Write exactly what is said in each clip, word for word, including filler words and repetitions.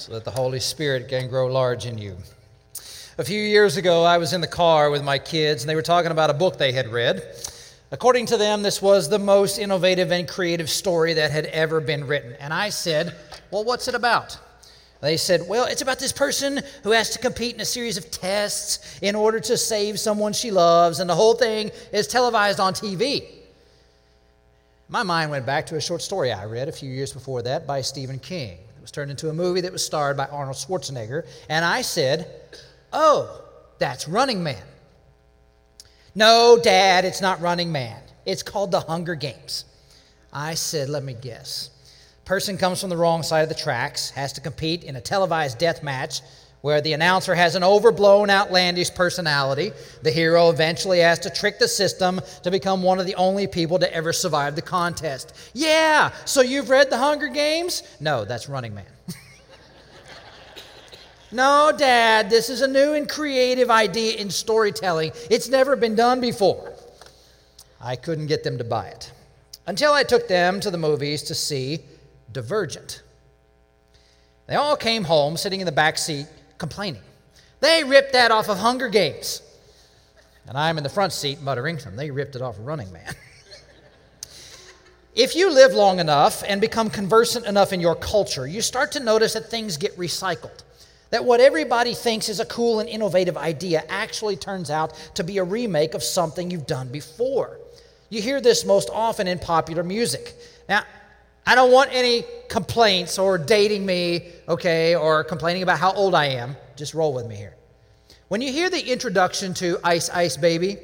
so that the Holy Spirit can grow large in you. A few years ago, I was in the car with my kids, and they were talking about a book they had read. According to them, this was the most innovative and creative story that had ever been written. And I said, well, what's it about? They said, well, it's about this person who has to compete in a series of tests in order to save someone she loves, and the whole thing is televised on T V. My mind went back to a short story I read a few years before that by Stephen King. It was turned into a movie that was starred by Arnold Schwarzenegger, and I said, oh, that's Running Man. No, Dad, it's not Running Man. It's called The Hunger Games. I said, let me guess. Person comes from the wrong side of the tracks, has to compete in a televised death match where the announcer has an overblown, outlandish personality. The hero eventually has to trick the system to become one of the only people to ever survive the contest. Yeah, so you've read The Hunger Games? No, that's Running Man. No, Dad, this is a new and creative idea in storytelling. It's never been done before. I couldn't get them to buy it until I took them to the movies to see Divergent. They all came home sitting in the back seat complaining. They ripped that off of Hunger Games. And I'm in the front seat muttering, and they ripped it off of Running Man. If you live long enough and become conversant enough in your culture, you start to notice that things get recycled. That what everybody thinks is a cool and innovative idea actually turns out to be a remake of something you've done before. You hear this most often in popular music. Now, I don't want any complaints or dating me, okay, or complaining about how old I am. Just roll with me here. When you hear the introduction to Ice Ice Baby,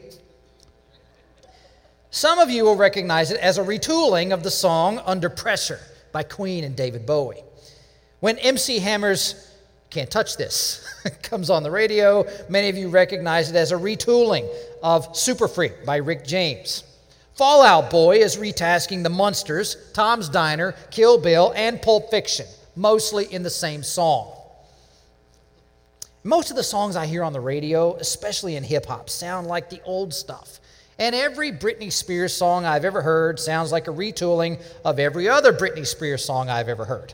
some of you will recognize it as a retooling of the song Under Pressure by Queen and David Bowie. When M C Hammer's Can't Touch This comes on the radio, many of you recognize it as a retooling of Super Freak by Rick James. Fall Out Boy is retasking The Munsters, Tom's Diner, Kill Bill, and Pulp Fiction, mostly in the same song. Most of the songs I hear on the radio, especially in hip-hop, sound like the old stuff. And every Britney Spears song I've ever heard sounds like a retooling of every other Britney Spears song I've ever heard.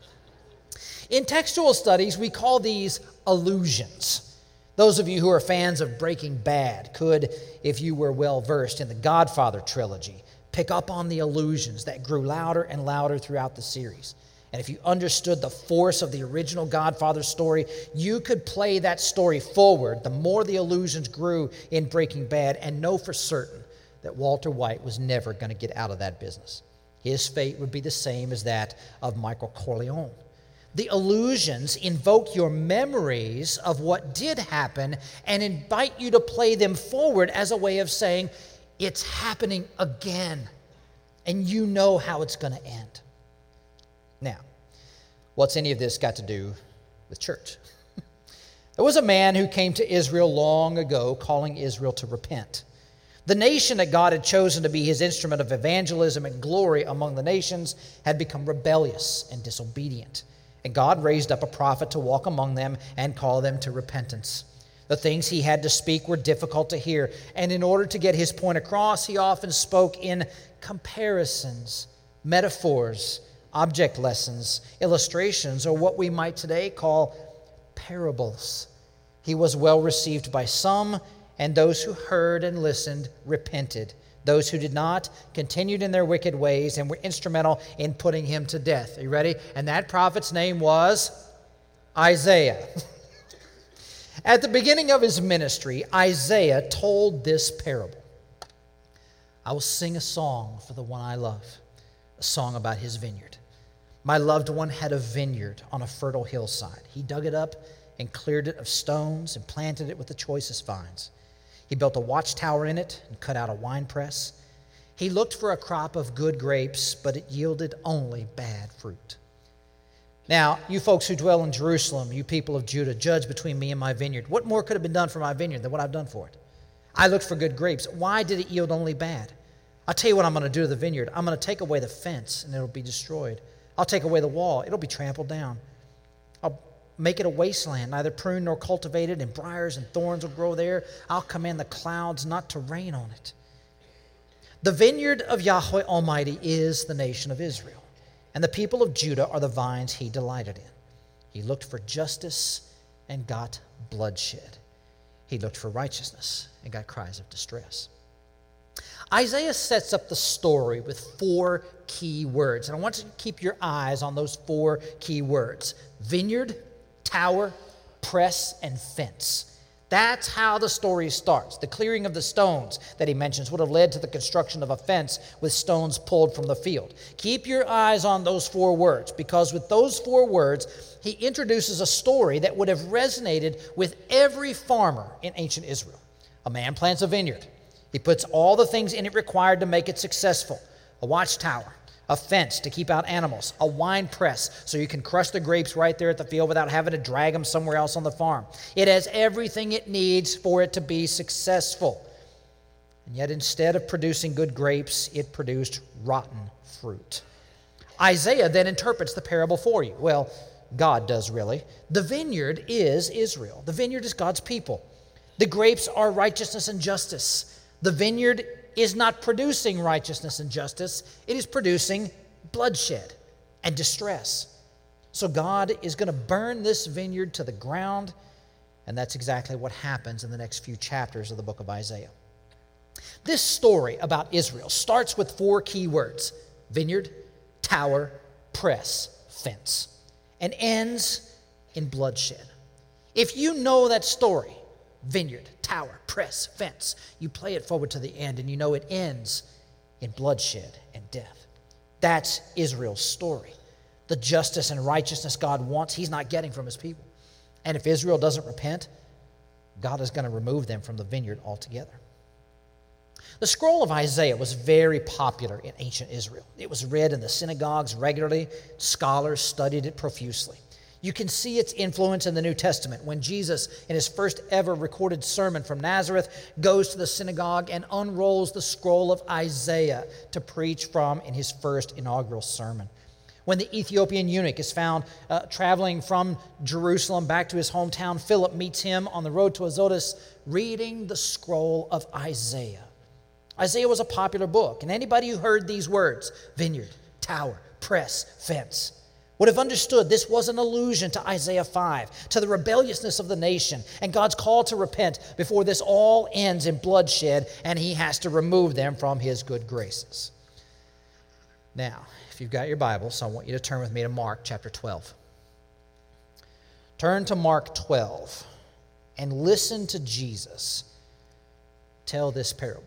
In textual studies, we call these allusions. Those of you who are fans of Breaking Bad could, if you were well-versed in the Godfather trilogy, pick up on the allusions that grew louder and louder throughout the series. And if you understood the force of the original Godfather story, you could play that story forward the more the allusions grew in Breaking Bad and know for certain that Walter White was never going to get out of that business. His fate would be the same as that of Michael Corleone. The allusions invoke your memories of what did happen and invite you to play them forward as a way of saying, it's happening again, and you know how it's going to end. Now, what's any of this got to do with church? There was a man who came to Israel long ago calling Israel to repent. The nation that God had chosen to be his instrument of evangelism and glory among the nations had become rebellious and disobedient. And God raised up a prophet to walk among them and call them to repentance. The things he had to speak were difficult to hear, and in order to get his point across, he often spoke in comparisons, metaphors, object lessons, illustrations, or what we might today call parables. He was well received by some, and those who heard and listened repented. Those who did not continued in their wicked ways and were instrumental in putting him to death. Are you ready? And that prophet's name was Isaiah. At the beginning of his ministry, Isaiah told this parable. I will sing a song for the one I love, a song about his vineyard. My loved one had a vineyard on a fertile hillside. He dug it up and cleared it of stones and planted it with the choicest vines. He built a watchtower in it and cut out a winepress. He looked for a crop of good grapes, but it yielded only bad fruit. Now, you folks who dwell in Jerusalem, you people of Judah, judge between me and my vineyard. What more could have been done for my vineyard than what I've done for it? I looked for good grapes. Why did it yield only bad? I'll tell you what I'm going to do to the vineyard. I'm going to take away the fence, and it'll be destroyed. I'll take away the wall. It'll be trampled down. I'll make it a wasteland, neither pruned nor cultivated, and briars and thorns will grow there. I'll command the clouds not to rain on it. The vineyard of Yahweh Almighty is the nation of Israel, and the people of Judah are the vines he delighted in. He looked for justice and got bloodshed. He looked for righteousness and got cries of distress. Isaiah sets up the story with four key words. And I want you to keep your eyes on those four key words: vineyard, tower, press, and fence. That's how the story starts. The clearing of the stones that he mentions would have led to the construction of a fence with stones pulled from the field. Keep your eyes on those four words, because with those four words, he introduces a story that would have resonated with every farmer in ancient Israel. A man plants a vineyard. He puts all the things in it required to make it successful: a watchtower, a fence to keep out animals, a wine press so you can crush the grapes right there at the field without having to drag them somewhere else on the farm. It has everything it needs for it to be successful. And yet instead of producing good grapes, it produced rotten fruit. Isaiah then interprets the parable for you. Well, God does really. The vineyard is Israel. The vineyard is God's people. The grapes are righteousness and justice. The vineyard is not producing righteousness and justice. It is producing bloodshed and distress. So God is going to burn this vineyard to the ground, and that's exactly what happens in the next few chapters of the book of Isaiah. This story about Israel starts with four key words: vineyard, tower, press, fence, and ends in bloodshed. If you know that story, vineyard, tower, press, fence, you play it forward to the end, and you know it ends in bloodshed and death. That's Israel's story. The justice and righteousness God wants, he's not getting from his people. And if Israel doesn't repent, God is going to remove them from the vineyard altogether. The scroll of Isaiah was very popular in ancient Israel. It was read in the synagogues regularly. Scholars studied it profusely. You can see its influence in the New Testament when Jesus, in his first ever recorded sermon from Nazareth, goes to the synagogue and unrolls the scroll of Isaiah to preach from in his first inaugural sermon. When the Ethiopian eunuch is found uh, traveling from Jerusalem back to his hometown, Philip meets him on the road to Azotus reading the scroll of Isaiah. Isaiah was a popular book, and anybody who heard these words, vineyard, tower, press, fence, would have understood this was an allusion to Isaiah five, to the rebelliousness of the nation and God's call to repent before this all ends in bloodshed and he has to remove them from his good graces. Now, if you've got your Bibles, I want you to turn with me to Mark chapter twelve. Turn to Mark twelve and listen to Jesus tell this parable.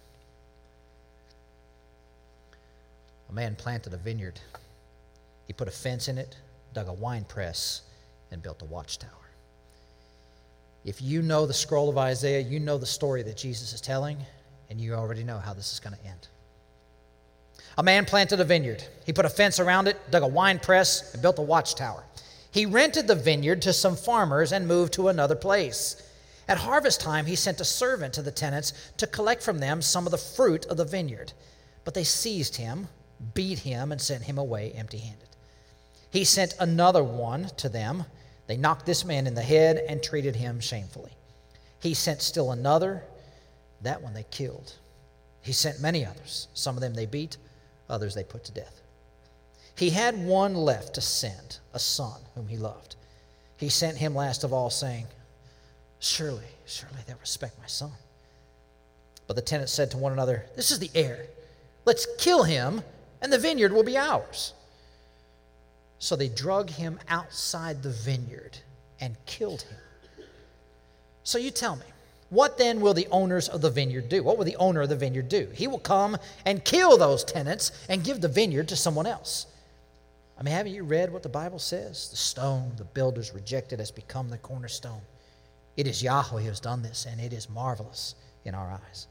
A man planted a vineyard. He put a fence in it, dug a wine press, and built a watchtower. If you know the scroll of Isaiah, you know the story that Jesus is telling, and you already know how this is going to end. A man planted a vineyard. He put a fence around it, dug a wine press, and built a watchtower. He rented the vineyard to some farmers and moved to another place. At harvest time, he sent a servant to the tenants to collect from them some of the fruit of the vineyard. But they seized him, beat him, and sent him away empty-handed. He sent another one to them. They knocked this man in the head and treated him shamefully. He sent still another. That one they killed. He sent many others. Some of them they beat, others they put to death. He had one left to send, a son whom he loved. He sent him last of all, saying, Surely, surely they'll respect my son. But the tenants said to one another, This is the heir. Let's kill him, and the vineyard will be ours. So they drug him outside the vineyard and killed him. So you tell me, what then will the owners of the vineyard do? What will the owner of the vineyard do? He will come and kill those tenants and give the vineyard to someone else. I mean, haven't you read what the Bible says? The stone the builders rejected has become the cornerstone. It is Yahweh who has done this, and it is marvelous in our eyes.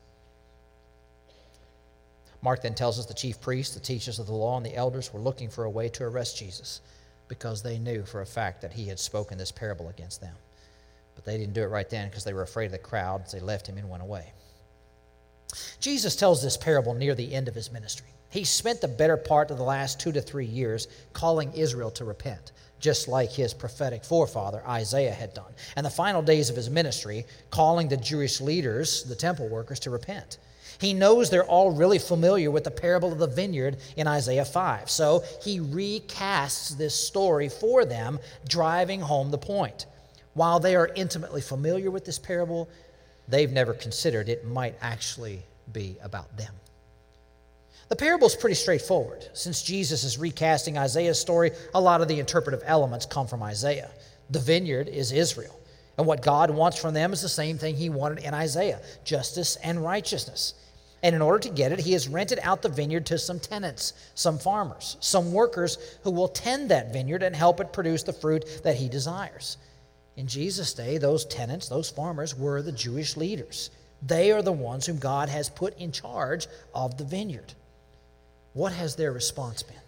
Mark then tells us the chief priests, the teachers of the law, and the elders were looking for a way to arrest Jesus because they knew for a fact that he had spoken this parable against them. But they didn't do it right then because they were afraid of the crowd, so they left him and went away. Jesus tells this parable near the end of his ministry. He spent the better part of the last two to three years calling Israel to repent, just like his prophetic forefather Isaiah had done. And the final days of his ministry, calling the Jewish leaders, the temple workers, to repent. He knows they're all really familiar with the parable of the vineyard in Isaiah five. So he recasts this story for them, driving home the point. While they are intimately familiar with this parable, they've never considered it might actually be about them. The parable is pretty straightforward. Since Jesus is recasting Isaiah's story, a lot of the interpretive elements come from Isaiah. The vineyard is Israel, and what God wants from them is the same thing he wanted in Isaiah, justice and righteousness. And in order to get it, he has rented out the vineyard to some tenants, some farmers, some workers who will tend that vineyard and help it produce the fruit that he desires. In Jesus' day, those tenants, those farmers, were the Jewish leaders. They are the ones whom God has put in charge of the vineyard. What has their response been?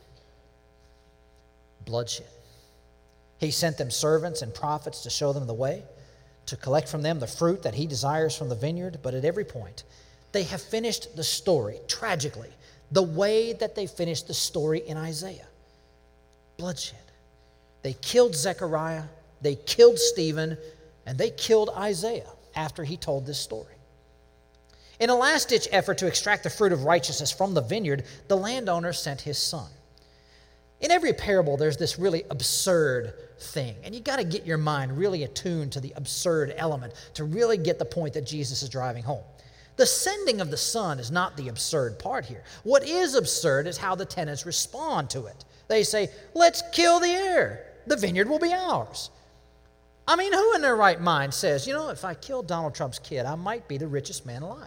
Bloodshed. He sent them servants and prophets to show them the way, to collect from them the fruit that he desires from the vineyard, but at every point, they have finished the story, tragically, the way that they finished the story in Isaiah. Bloodshed. They killed Zechariah, they killed Stephen, and they killed Isaiah after he told this story. In a last-ditch effort to extract the fruit of righteousness from the vineyard, the landowner sent his son. In every parable, there's this really absurd thing, and you got to get your mind really attuned to the absurd element to really get the point that Jesus is driving home. The sending of the son is not the absurd part here. What is absurd is how the tenants respond to it. They say, let's kill the heir. The vineyard will be ours. I mean, who in their right mind says, you know, if I kill Donald Trump's kid, I might be the richest man alive?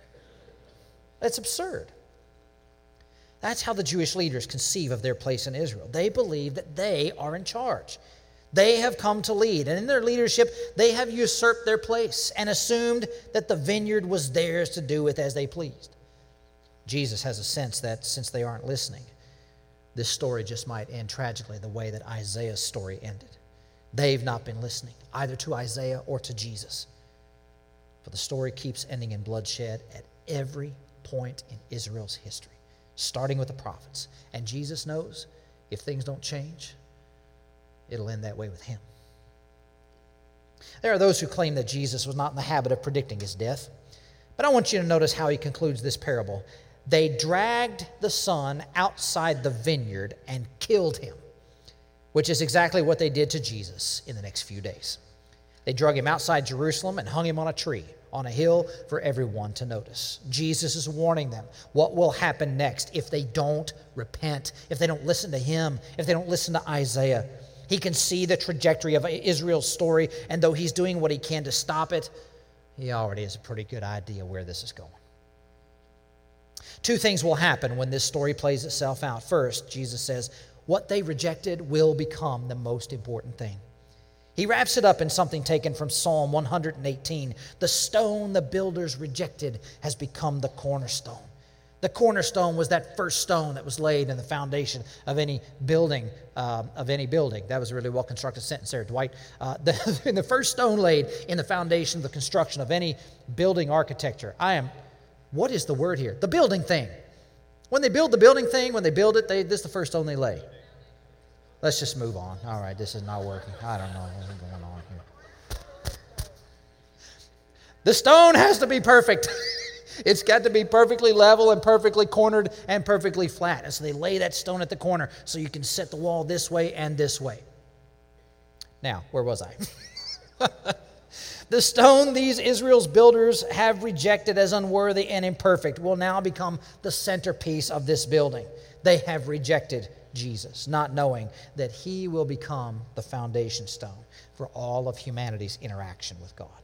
That's absurd. That's how the Jewish leaders conceive of their place in Israel. They believe that they are in charge. They have come to lead, and in their leadership, they have usurped their place and assumed that the vineyard was theirs to do with as they pleased. Jesus has a sense that since they aren't listening, this story just might end tragically the way that Isaiah's story ended. They've not been listening, either to Isaiah or to Jesus. But the story keeps ending in bloodshed at every point in Israel's history, starting with the prophets. And Jesus knows if things don't change, it'll end that way with him. There are those who claim that Jesus was not in the habit of predicting his death. But I want you to notice how he concludes this parable. They dragged the son outside the vineyard and killed him, which is exactly what they did to Jesus in the next few days. They drug him outside Jerusalem and hung him on a tree, on a hill for everyone to notice. Jesus is warning them what will happen next if they don't repent, if they don't listen to him, if they don't listen to Isaiah. He can see the trajectory of Israel's story, and though he's doing what he can to stop it, he already has a pretty good idea where this is going. Two things will happen when this story plays itself out. First, Jesus says, what they rejected will become the most important thing. He wraps it up in something taken from Psalm one hundred eighteen. The stone the builders rejected has become the cornerstone. The cornerstone was that first stone that was laid in the foundation of any building, um, of any building. That was a really well-constructed sentence there, Dwight. Uh, the, in the first stone laid in the foundation of the construction of any building architecture. I am, what is the word here? The building thing. When they build the building thing, when they build it, they, this is the first stone they lay. Let's just move on. All right, this is not working. I don't know what's going on here. The stone has to be perfect. It's got to be perfectly level and perfectly cornered and perfectly flat. And so they lay that stone at the corner so you can set the wall this way and this way. Now, where was I? The stone these Israel's builders have rejected as unworthy and imperfect will now become the centerpiece of this building. They have rejected Jesus, not knowing that he will become the foundation stone for all of humanity's interaction with God.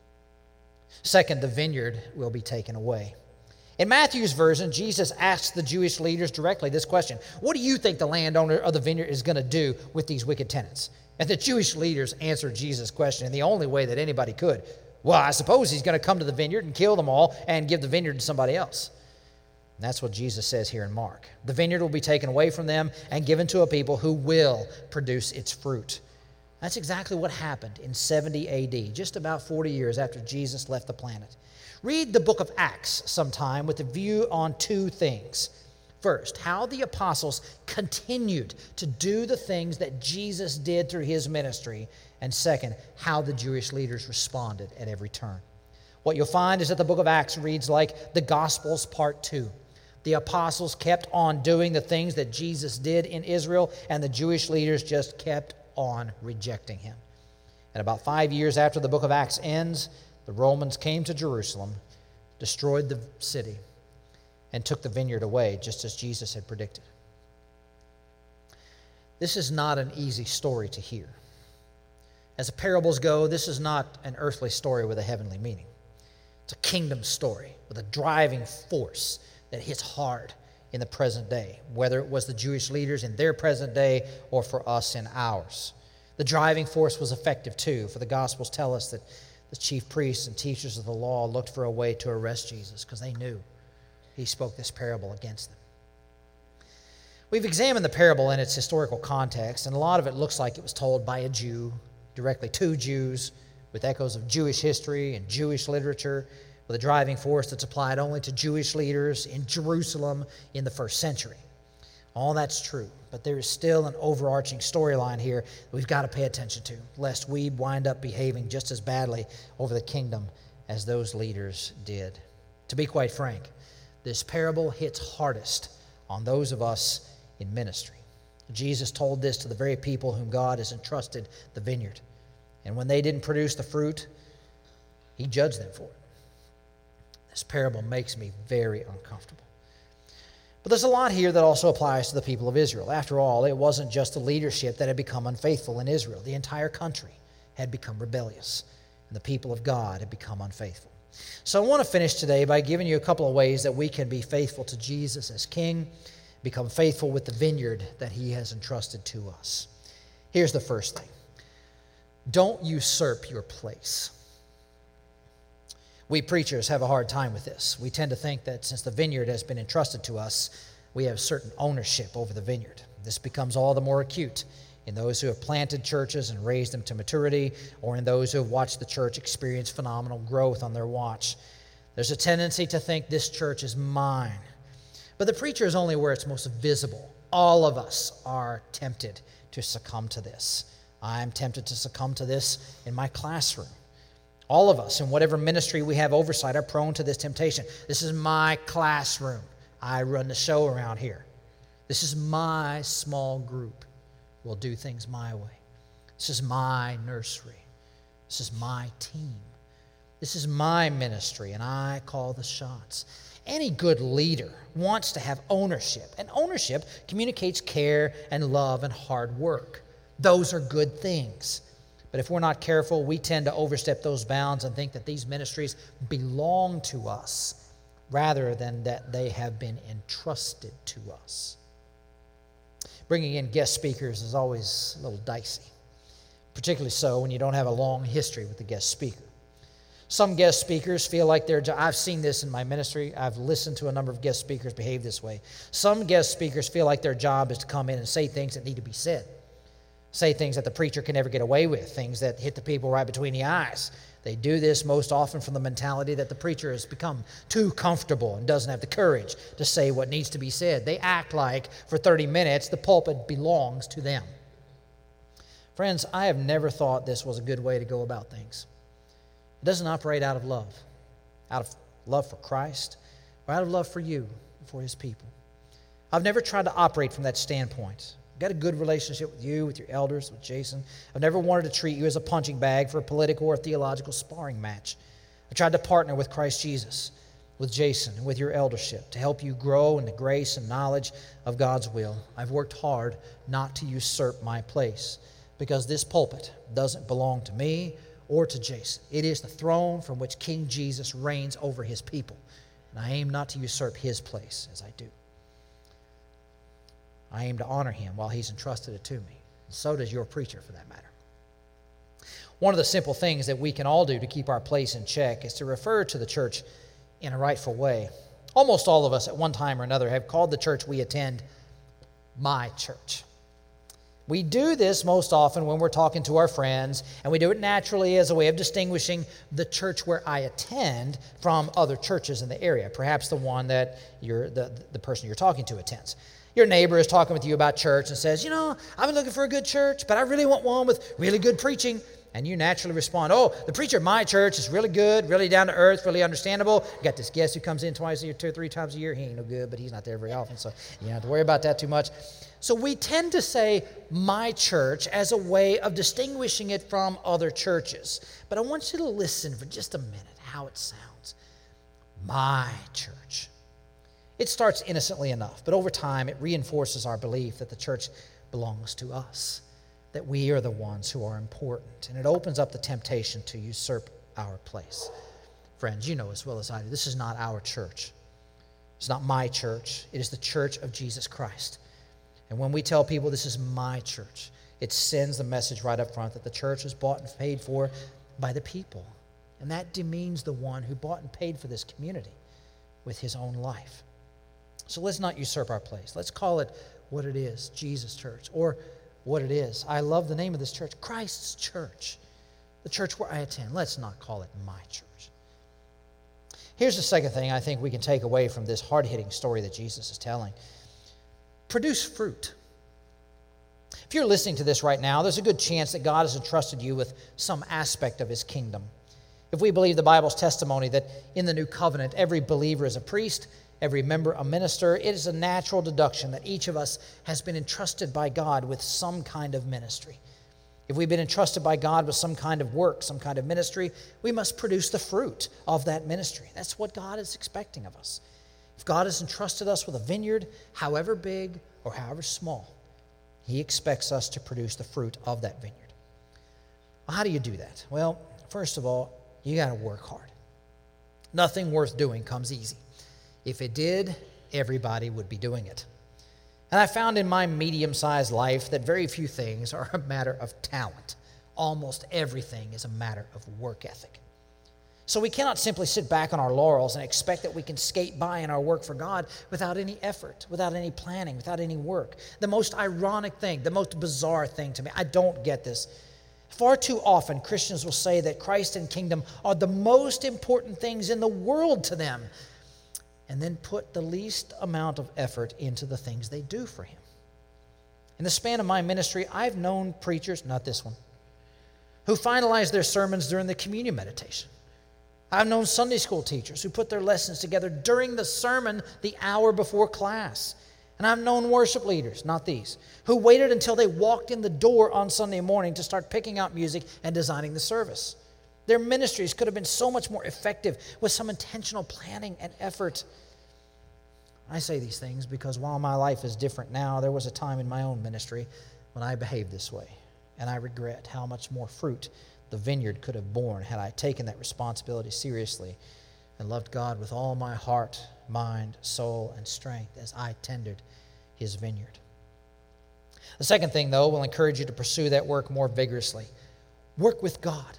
Second, the vineyard will be taken away. In Matthew's version, Jesus asks the Jewish leaders directly this question: what do you think the landowner of the vineyard is going to do with these wicked tenants? And the Jewish leaders answered Jesus' question in the only way that anybody could. Well, I suppose he's going to come to the vineyard and kill them all and give the vineyard to somebody else. And that's what Jesus says here in Mark. The vineyard will be taken away from them and given to a people who will produce its fruit. That's exactly what happened in seventy A D, just about forty years after Jesus left the planet. Read the book of Acts sometime with a view on two things. First, how the apostles continued to do the things that Jesus did through his ministry. And second, how the Jewish leaders responded at every turn. What you'll find is that the book of Acts reads like the Gospels part two. The apostles kept on doing the things that Jesus did in Israel, and the Jewish leaders just kept on rejecting him. And about five years after the book of Acts ends, the Romans came to Jerusalem, destroyed the city, and took the vineyard away, just as Jesus had predicted. This is not an easy story to hear. As the parables go, this is not an earthly story with a heavenly meaning. It's a kingdom story with a driving force that hits hard in the present day, whether it was the Jewish leaders in their present day or for us in ours. The driving force was effective too, for the Gospels tell us that the chief priests and teachers of the law looked for a way to arrest Jesus because they knew he spoke this parable against them. We've examined the parable in its historical context, and a lot of it looks like it was told by a Jew, directly to Jews, with echoes of Jewish history and Jewish literature, with a driving force that's applied only to Jewish leaders in Jerusalem in the first century. All that's true, but there is still an overarching storyline here that we've got to pay attention to, lest we wind up behaving just as badly over the kingdom as those leaders did. To be quite frank, this parable hits hardest on those of us in ministry. Jesus told this to the very people whom God has entrusted the vineyard. And when they didn't produce the fruit, he judged them for it. This parable makes me very uncomfortable. But there's a lot here that also applies to the people of Israel. After all, it wasn't just the leadership that had become unfaithful in Israel. The entire country had become rebellious, and the people of God had become unfaithful. So I want to finish today by giving you a couple of ways that we can be faithful to Jesus as King, become faithful with the vineyard that he has entrusted to us. Here's the first thing. Don't usurp your place. We preachers have a hard time with this. We tend to think that since the vineyard has been entrusted to us, we have certain ownership over the vineyard. This becomes all the more acute in those who have planted churches and raised them to maturity, or in those who have watched the church experience phenomenal growth on their watch. There's a tendency to think this church is mine. But the preacher is only where it's most visible. All of us are tempted to succumb to this. I'm tempted to succumb to this in my classroom. All of us, in whatever ministry we have oversight, are prone to this temptation. This is my classroom. I run the show around here. This is my small group. We'll do things my way. This is my nursery. This is my team. This is my ministry, and I call the shots. Any good leader wants to have ownership, and ownership communicates care and love and hard work. Those are good things. But if we're not careful, we tend to overstep those bounds and think that these ministries belong to us rather than that they have been entrusted to us. Bringing in guest speakers is always a little dicey, particularly so when you don't have a long history with the guest speaker. Some guest speakers feel like their job, I've seen this in my ministry, I've listened to a number of guest speakers behave this way. Some guest speakers feel like their job is to come in and say things that need to be said. Say things that the preacher can never get away with, things that hit the people right between the eyes. They do this most often from the mentality that the preacher has become too comfortable and doesn't have the courage to say what needs to be said. They act like for thirty minutes the pulpit belongs to them. Friends, I have never thought this was a good way to go about things. It doesn't operate out of love, out of love for Christ, or out of love for you, for his people. I've never tried to operate from that standpoint. I've got a good relationship with you, with your elders, with Jason. I've never wanted to treat you as a punching bag for a political or theological sparring match. I tried to partner with Christ Jesus, with Jason, and with your eldership to help you grow in the grace and knowledge of God's will. I've worked hard not to usurp my place because this pulpit doesn't belong to me or to Jason. It is the throne from which King Jesus reigns over his people, and I aim not to usurp his place as I do. I aim to honor him while he's entrusted it to me. And so does your preacher, for that matter. One of the simple things that we can all do to keep our place in check is to refer to the church in a rightful way. Almost all of us at one time or another have called the church we attend my church. We do this most often when we're talking to our friends, and we do it naturally as a way of distinguishing the church where I attend from other churches in the area, perhaps the one that you're, the, the person you're talking to attends. Your neighbor is talking with you about church and says, you know, I've been looking for a good church, but I really want one with really good preaching. And you naturally respond, oh, the preacher at my church is really good, really down to earth, really understandable. You got this guest who comes in twice a year, two or three times a year. He ain't no good, but he's not there very often, so you don't have to worry about that too much. So we tend to say my church as a way of distinguishing it from other churches. But I want you to listen for just a minute how it sounds. My church. It starts innocently enough, but over time it reinforces our belief that the church belongs to us, that we are the ones who are important, and it opens up the temptation to usurp our place. Friends, you know as well as I do, this is not our church. It's not my church. It is the church of Jesus Christ. And when we tell people this is my church, it sends the message right up front that the church was bought and paid for by the people. And that demeans the one who bought and paid for this community with his own life. So let's not usurp our place. Let's call it what it is, Jesus Church, or what it is. I love the name of this church, Christ's Church, the church where I attend. Let's not call it my church. Here's the second thing I think we can take away from this hard-hitting story that Jesus is telling. Produce fruit. If you're listening to this right now, there's a good chance that God has entrusted you with some aspect of his kingdom. If we believe the Bible's testimony that in the new covenant, every believer is a priest, every member a minister, it is a natural deduction that each of us has been entrusted by God with some kind of ministry. If we've been entrusted by God with some kind of work, some kind of ministry, we must produce the fruit of that ministry. That's what God is expecting of us. If God has entrusted us with a vineyard, however big or however small, he expects us to produce the fruit of that vineyard. Well, how do you do that? Well, first of all, you got to work hard. Nothing worth doing comes easy. If it did, everybody would be doing it. And I found in my medium-sized life that very few things are a matter of talent. Almost everything is a matter of work ethic. So we cannot simply sit back on our laurels and expect that we can skate by in our work for God without any effort, without any planning, without any work. The most ironic thing, the most bizarre thing to me, I don't get this. Far too often, Christians will say that Christ and kingdom are the most important things in the world to them, and then put the least amount of effort into the things they do for him. In the span of my ministry, I've known preachers, not this one, who finalized their sermons during the communion meditation. I've known Sunday school teachers who put their lessons together during the sermon the hour before class. And I've known worship leaders, not these, who waited until they walked in the door on Sunday morning to start picking out music and designing the service. Their ministries could have been so much more effective with some intentional planning and effort. I say these things because while my life is different now, there was a time in my own ministry when I behaved this way. And I regret how much more fruit the vineyard could have borne had I taken that responsibility seriously and loved God with all my heart, mind, soul, and strength as I tended his vineyard. The second thing, though, will encourage you to pursue that work more vigorously. Work with God.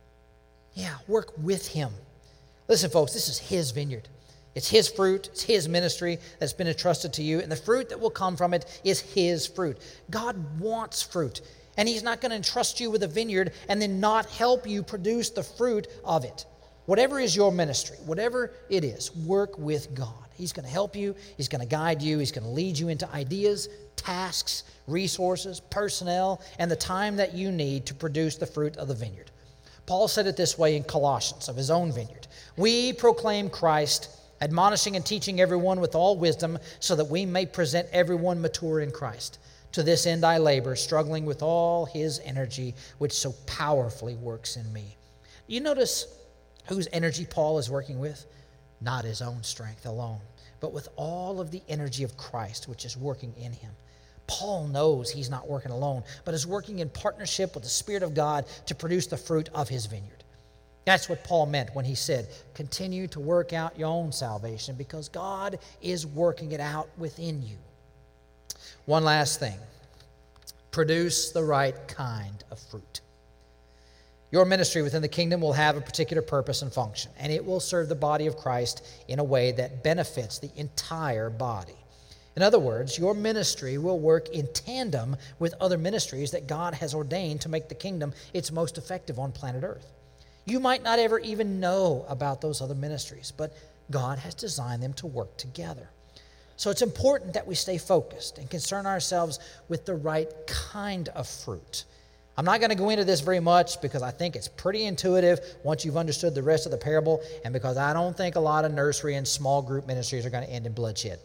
Yeah, work with him. Listen, folks, this is his vineyard. It's his fruit, it's his ministry that's been entrusted to you, and the fruit that will come from it is his fruit. God wants fruit, and he's not going to entrust you with a vineyard and then not help you produce the fruit of it. Whatever is your ministry, whatever it is, work with God. He's going to help you, he's going to guide you, he's going to lead you into ideas, tasks, resources, personnel, and the time that you need to produce the fruit of the vineyard. Paul said it this way in Colossians of his own vineyard. We proclaim Christ, admonishing and teaching everyone with all wisdom, so that we may present everyone mature in Christ. To this end I labor, struggling with all his energy, which so powerfully works in me. You notice whose energy Paul is working with? Not his own strength alone, but with all of the energy of Christ, which is working in him. Paul knows he's not working alone, but is working in partnership with the Spirit of God to produce the fruit of his vineyard. That's what Paul meant when he said, continue to work out your own salvation because God is working it out within you. One last thing. Produce the right kind of fruit. Your ministry within the kingdom will have a particular purpose and function, and it will serve the body of Christ in a way that benefits the entire body. In other words, your ministry will work in tandem with other ministries that God has ordained to make the kingdom its most effective on planet Earth. You might not ever even know about those other ministries, but God has designed them to work together. So it's important that we stay focused and concern ourselves with the right kind of fruit. I'm not going to go into this very much because I think it's pretty intuitive once you've understood the rest of the parable, and because I don't think a lot of nursery and small group ministries are going to end in bloodshed.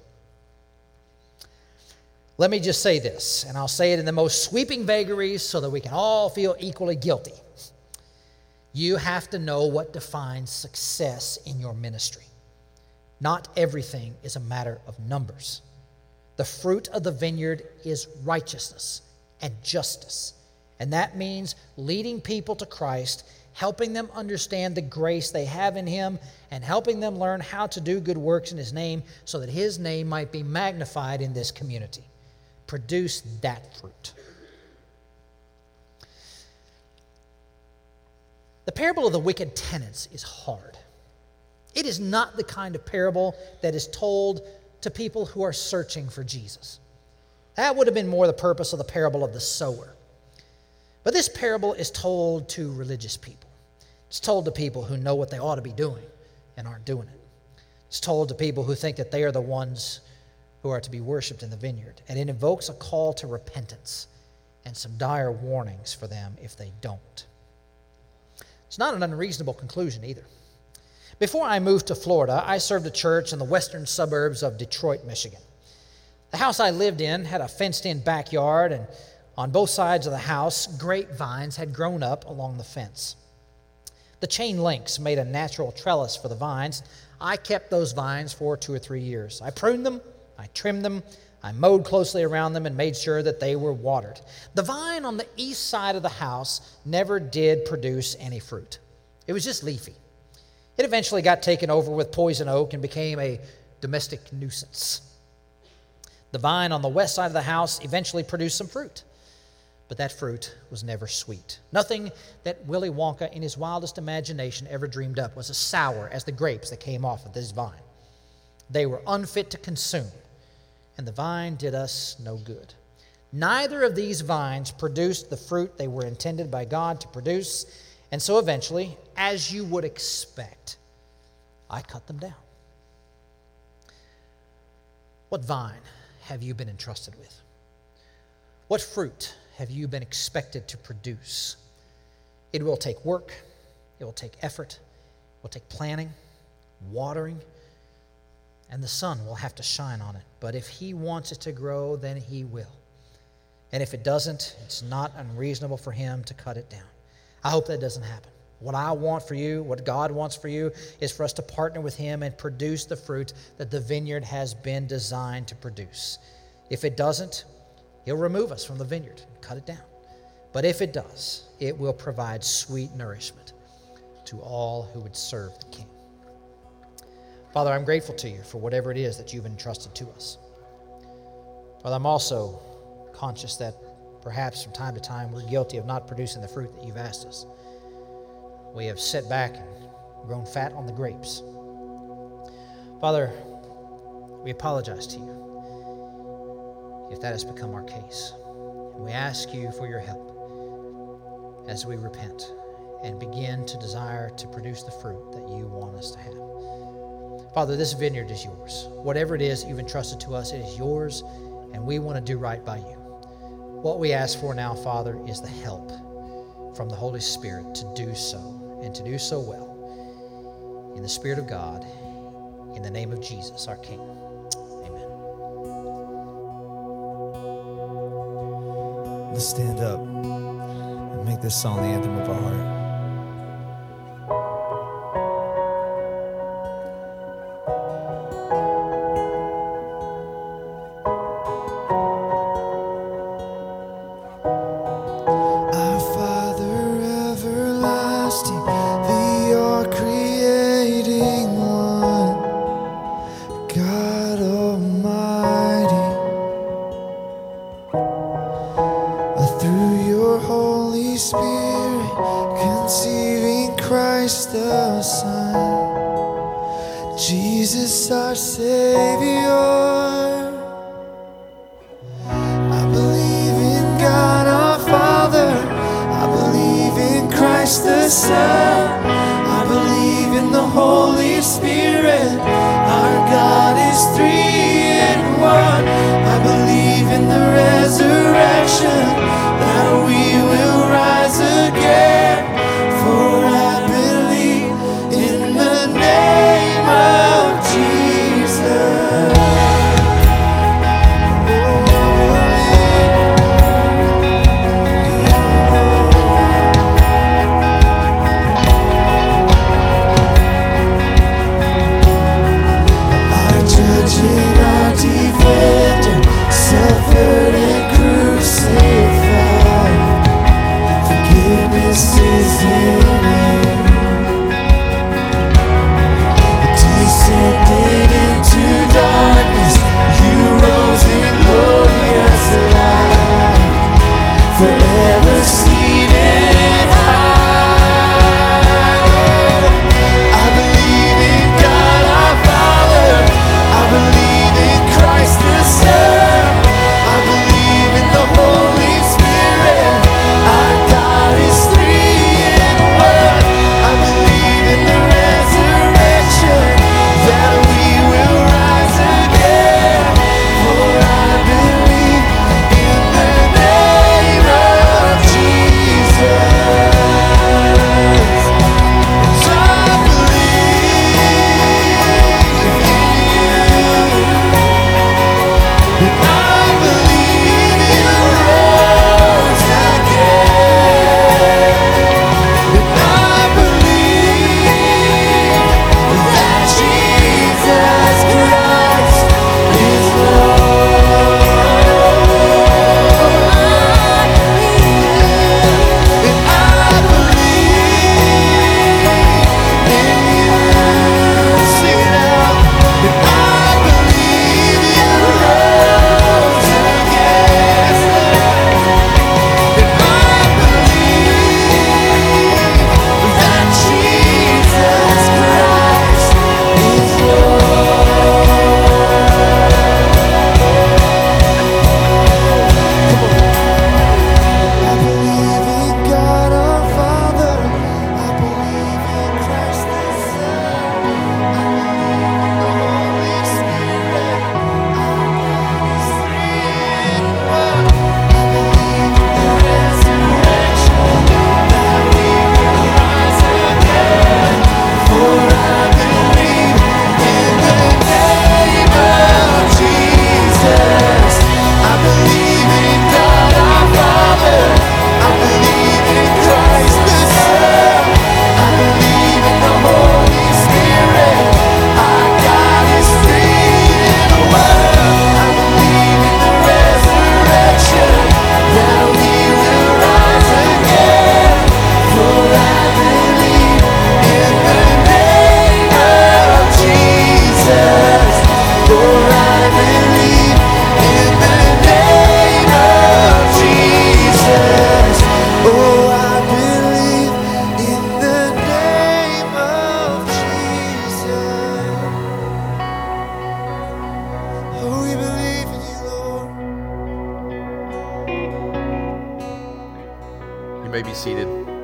Let me just say this, and I'll say it in the most sweeping vagaries so that we can all feel equally guilty. You have to know what defines success in your ministry. Not everything is a matter of numbers. The fruit of the vineyard is righteousness and justice. And that means leading people to Christ, helping them understand the grace they have in Him, and helping them learn how to do good works in His name so that His name might be magnified in this community. Produce that fruit. The parable of the wicked tenants is hard. It is not the kind of parable that is told to people who are searching for Jesus. That would have been more the purpose of the parable of the sower. But this parable is told to religious people. It's told to people who know what they ought to be doing and aren't doing it. It's told to people who think that they are the ones who are to be worshipped in the vineyard. And it invokes a call to repentance and some dire warnings for them if they don't. It's not an unreasonable conclusion either. Before I moved to Florida, I served a church in the western suburbs of Detroit, Michigan. The house I lived in had a fenced-in backyard, and on both sides of the house, grapevines had grown up along the fence. The chain links made a natural trellis for the vines. I kept those vines for two or three years. I pruned them, I trimmed them, I mowed closely around them and made sure that they were watered. The vine on the east side of the house never did produce any fruit. It was just leafy. It eventually got taken over with poison oak and became a domestic nuisance. The vine on the west side of the house eventually produced some fruit, but that fruit was never sweet. Nothing that Willy Wonka in his wildest imagination ever dreamed up was as sour as the grapes that came off of this vine. They were unfit to consume, and the vine did us no good. Neither of these vines produced the fruit they were intended by God to produce, and so eventually, as you would expect, I cut them down. What vine have you been entrusted with? What fruit have you been expected to produce? It will take work, it will take effort, it will take planning, watering, and the sun will have to shine on it. But if He wants it to grow, then He will. And if it doesn't, it's not unreasonable for Him to cut it down. I hope that doesn't happen. What I want for you, what God wants for you, is for us to partner with Him and produce the fruit that the vineyard has been designed to produce. If it doesn't, He'll remove us from the vineyard and cut it down. But if it does, it will provide sweet nourishment to all who would serve the King. Father, I'm grateful to you for whatever it is that you've entrusted to us. Father, I'm also conscious that perhaps from time to time we're guilty of not producing the fruit that you've asked us. We have sat back and grown fat on the grapes. Father, we apologize to you if that has become our case. And we ask you for your help as we repent and begin to desire to produce the fruit that you want us to have. Father, this vineyard is yours. Whatever it is that you've entrusted to us, it is yours, and we want to do right by you. What we ask for now, Father, is the help from the Holy Spirit to do so, and to do so well. In the Spirit of God, in the name of Jesus, our King. Amen. Let's stand up and make this song the anthem of our heart. I believe in the resurrection, that we will rise. seated.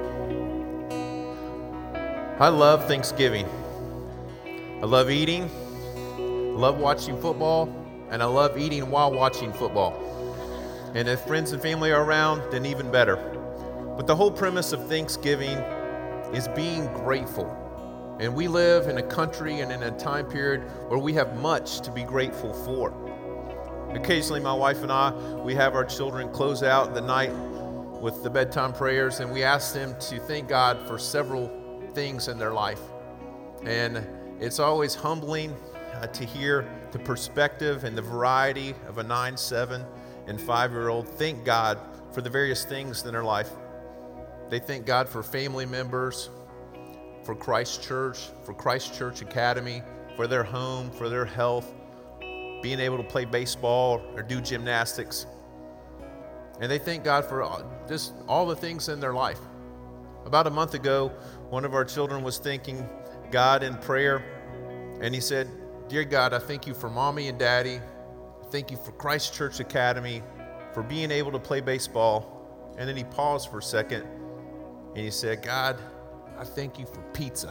I love Thanksgiving. I love eating, I love watching football, and I love eating while watching football. And if friends and family are around, then even better. But the whole premise of Thanksgiving is being grateful. And we live in a country and in a time period where we have much to be grateful for. Occasionally, my wife and I, we have our children close out the night with the bedtime prayers, and we ask them to thank God for several things in their life. And it's always humbling uh, to hear the perspective and the variety of a nine, seven, and five-year-old thank God for the various things in their life. They thank God for family members, for Christ Church, for Christ Church Academy, for their home, for their health, being able to play baseball or do gymnastics. And they thank God for just all the things in their life. About a month ago, one of our children was thanking God in prayer, and he said, "Dear God, I thank you for mommy and daddy. Thank you for Christ Church Academy, for being able to play baseball." And then he paused for a second, and he said, "God, I thank you for pizza."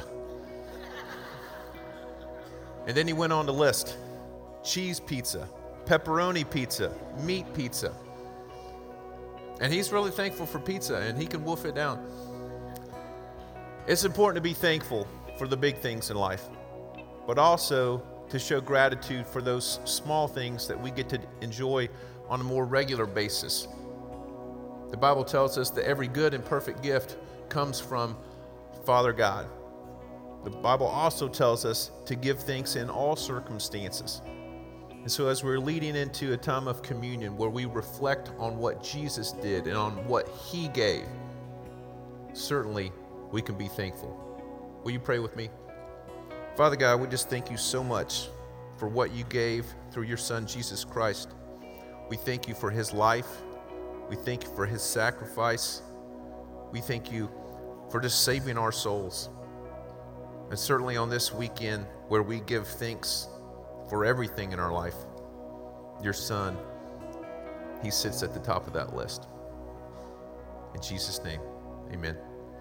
And then he went on the list: cheese pizza, pepperoni pizza, meat pizza. And he's really thankful for pizza, and he can wolf it down. It's important to be thankful for the big things in life, but also to show gratitude for those small things that we get to enjoy on a more regular basis. The Bible tells us that every good and perfect gift comes from Father God. The Bible also tells us to give thanks in all circumstances. And so as we're leading into a time of communion where we reflect on what Jesus did and on what he gave, certainly we can be thankful. Will you pray with me? Father God, we just thank you so much for what you gave through your Son, Jesus Christ. We thank you for his life. We thank you for his sacrifice. We thank you for just saving our souls. And certainly on this weekend where we give thanks for everything in our life, your Son, he sits at the top of that list. In Jesus' name, amen.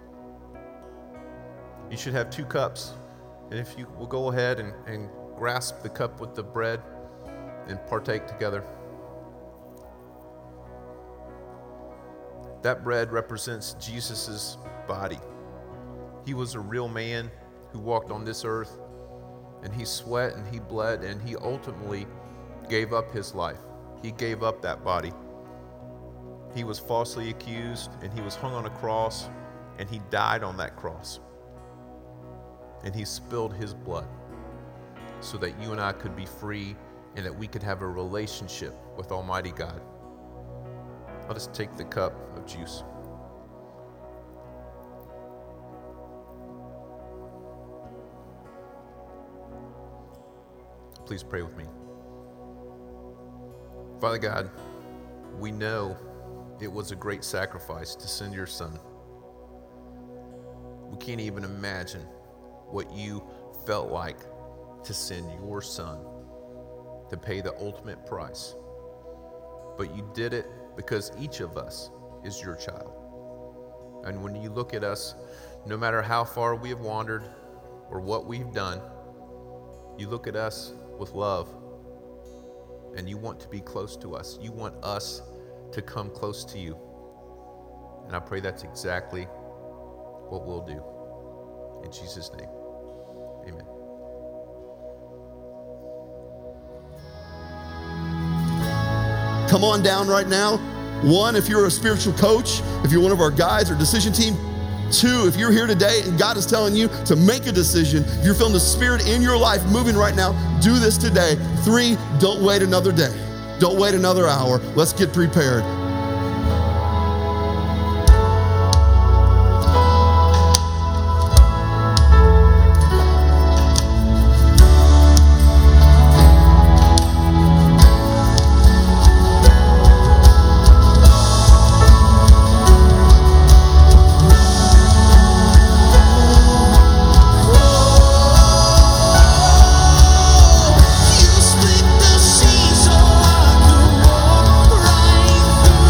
You should have two cups. And if you will go ahead and, and grasp the cup with the bread and partake together. That bread represents Jesus' body. He was a real man who walked on this earth, and he sweat and he bled, and he ultimately gave up his life. He gave up that body. He was falsely accused, and he was hung on a cross, and he died on that cross. And he spilled his blood so that you and I could be free and that we could have a relationship with Almighty God. I'll just take the cup of juice. Please pray with me. Father God, we know it was a great sacrifice to send your Son. We can't even imagine what you felt like to send your Son to pay the ultimate price. But you did it because each of us is your child. And when you look at us, no matter how far we have wandered or what we've done, you look at us with love, and you want to be close to us. You want us to come close to you. And I pray that's exactly what we'll do. In Jesus' name, amen. Come on down right now. One, if you're a spiritual coach, if you're one of our guides or decision team. Two, if you're here today and God is telling you to make a decision, if you're feeling the Spirit in your life moving right now, do this today. Three, don't wait another day. Don't wait another hour. Let's get prepared. You split the sea so I could walk right through.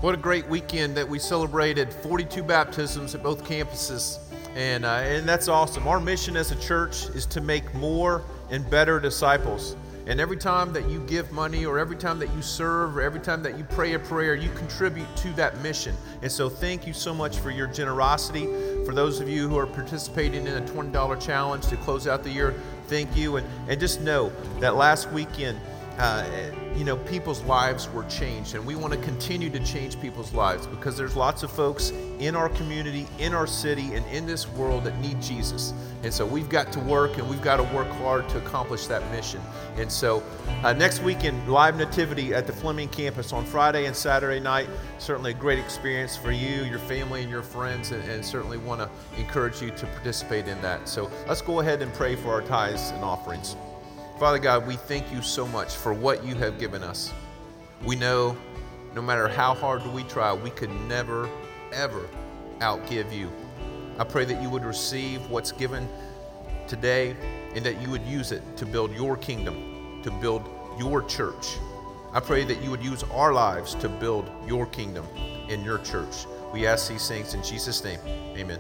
What a great weekend that we celebrated forty-two baptisms at both campuses. And, uh, and that's awesome. Our mission as a church is to make more and better disciples. And every time that you give money, or every time that you serve, or every time that you pray a prayer, you contribute to that mission. And so thank you so much for your generosity. For those of you who are participating in a twenty dollar challenge to close out the year, thank you. And, and just know that last weekend, uh, you know, people's lives were changed. And we want to continue to change people's lives, because there's lots of folks in our community, in our city, and in this world that need Jesus. And so we've got to work, and we've got to work hard to accomplish that mission. And so uh, next weekend, live nativity at the Fleming campus on Friday and Saturday night. Certainly a great experience for you, your family, and your friends, and, and certainly want to encourage you to participate in that. So let's go ahead and pray for our tithes and offerings. Father God, we thank you so much for what you have given us. We know no matter how hard we try, we could never, ever outgive you. I pray that you would receive what's given today, and that you would use it to build your kingdom, to build your church. I pray that you would use our lives to build your kingdom in your church. We ask these things in Jesus' name. Amen.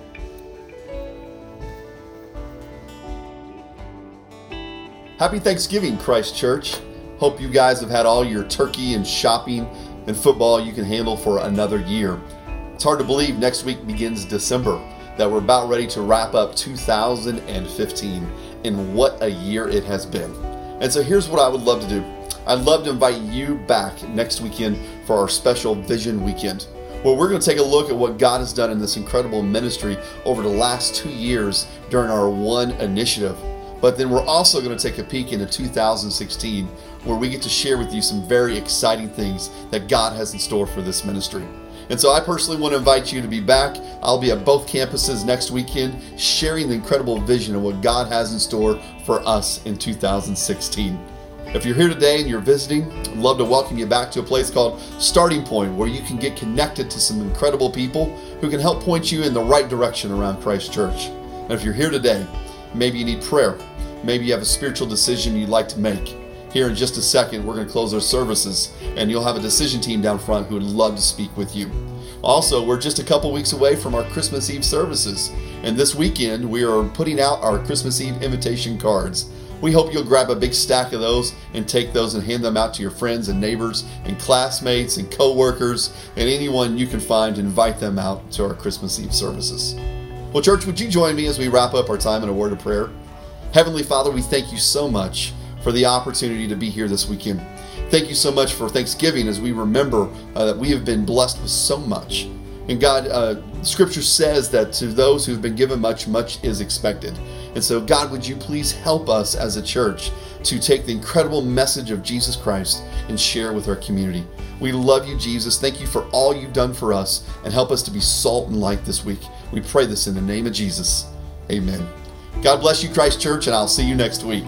Happy Thanksgiving, Christ Church. Hope you guys have had all your turkey and shopping and football you can handle for another year. It's hard to believe next week begins December, that we're about ready to wrap up two thousand fifteen, and what a year it has been. And so here's what I would love to do. I'd love to invite you back next weekend for our special Vision Weekend, where we're going to take a look at what God has done in this incredible ministry over the last two years during our One Initiative. But then we're also going to take a peek into two thousand sixteen, where we get to share with you some very exciting things that God has in store for this ministry. And so I personally want to invite you to be back. I'll be at both campuses next weekend, sharing the incredible vision of what God has in store for us in two thousand sixteen. If you're here today and you're visiting, I'd love to welcome you back to a place called Starting Point, where you can get connected to some incredible people who can help point you in the right direction around Christ Church. And if you're here today, maybe you need prayer. Maybe you have a spiritual decision you'd like to make. Here in just a second, we're going to close our services, and you'll have a decision team down front who would love to speak with you. Also, we're just a couple weeks away from our Christmas Eve services, and this weekend we are putting out our Christmas Eve invitation cards. We hope you'll grab a big stack of those and take those and hand them out to your friends and neighbors and classmates and co-workers and anyone you can find, and invite them out to our Christmas Eve services. Well, church, would you join me as we wrap up our time in a word of prayer? Heavenly Father, we thank you so much for the opportunity to be here this weekend. Thank you so much for Thanksgiving, as we remember uh, that we have been blessed with so much. And God, uh, Scripture says that to those who have been given much, much is expected. And so God, would you please help us as a church to take the incredible message of Jesus Christ and share with our community. We love you, Jesus. Thank you for all you've done for us, and help us to be salt and light this week. We pray this in the name of Jesus. Amen. God bless you, Christ Church, and I'll see you next week.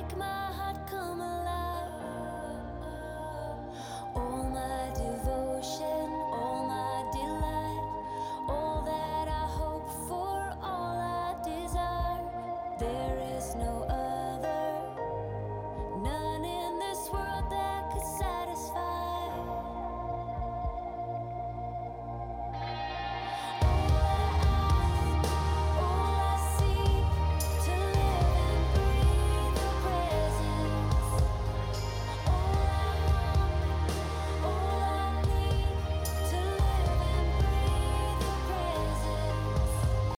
make my heart come alive. All my devotion, all my delight, all that I hope for, all I desire. There is no other.